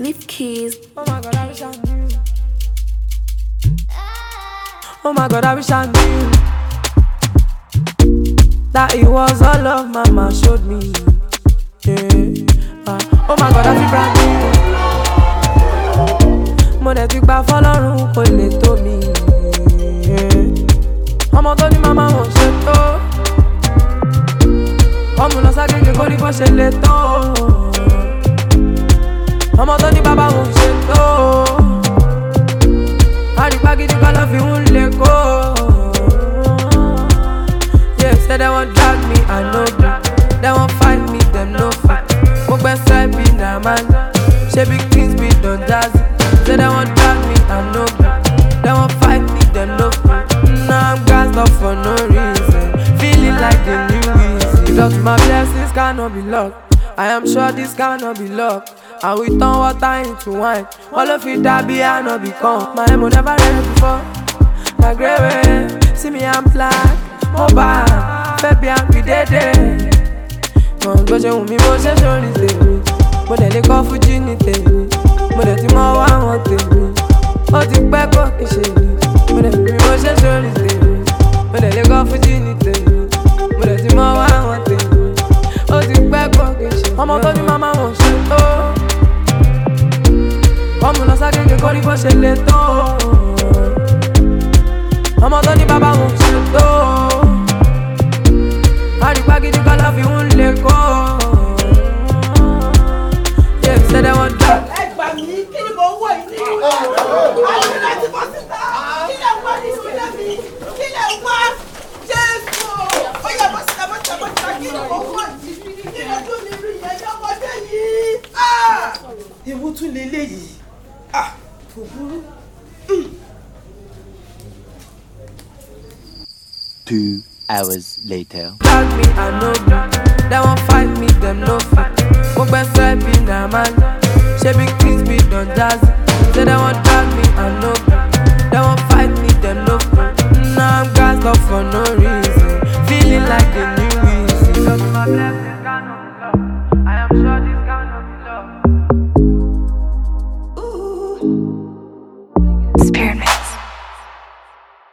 Leave keys. Oh my God, I wish I knew. Oh my God, I wish I knew that it was all love mama showed me. Yeah. Oh my God, I feel brand new. Mo dẹ̀ ti gbà fọ́lọ́run kò lè tó mi. Ọmọ tó ní mama wọ́n ṣe tó. Ọmọ lọ ságége kó ní bó ṣe lè tó. Ọmọ tó ní bàbá wọ́n ṣe tó. Àrígbá gidi kan lọ fi ń lè kó. Yeah, say they won't drag me, I know that. They won't fight me, them no fight. Mo gbẹ́sẹ̀ bí na man. Ṣé big things be done jazzy. Say they won't drag me, I know that. They won't fight me, them no fight. Now I'm gassed up for no reason. Feeling like the new easy. Just my blessings cannot be locked. I am sure this cannot be locked. And we turn water into wine. All of it that be I not become. My emo never read before. Like gravy, see me I'm black. Mobile, baby I'm dead. Mo gbọ́ ṣe wù mí mo ṣe sórí tèmi. Mo dẹ̀ lè kọ́ fújì ní tèmi. Mo dẹ̀ ti mọ wá wọn tèmi. Ó ti pẹ́ kó kì í ṣe mi. Mo dẹ̀ fi mo ṣe sórí tèmi. Mo dẹ̀ lè kọ́ fújì ní tèmi. Mo dẹ̀ ti mọ wá wọn tèmi. Ó ti pẹ́ kó kì í ṣe mi. Ọmọ tó ní màmá wọn ṣe tó. Ọmọ lọ ságége kó ní bó ṣe lè tó. Ọmọ tó ní bàbá wọn ṣe tó. Àrígbá gidi kan lọ fi ń lè kó. Yeah, say they won't drag. Ẹ gbà mí, kí ni mo ń wọ̀ yìí nínú ìwé? Àwọn ìlànà ti bọ́ síta. Kí lè wá nínú ilé mi? Kí lè wá? Jésù! Ó yẹ bọ́ síta, bọ́ síta, bọ́ síta. Kí ni mo ń wọ̀ yìí? Kí lè tún mi rí yẹn ní ọmọdé yìí? Ewu tún leléyìí. Kò burú. 2 hours later. Drag me, I know that. They won't fight me, them no fight. Mo gbẹ́sẹ̀ bí na man. Ṣé big things be done jazzy. Say they won't drag me, I know that. They won't fight me.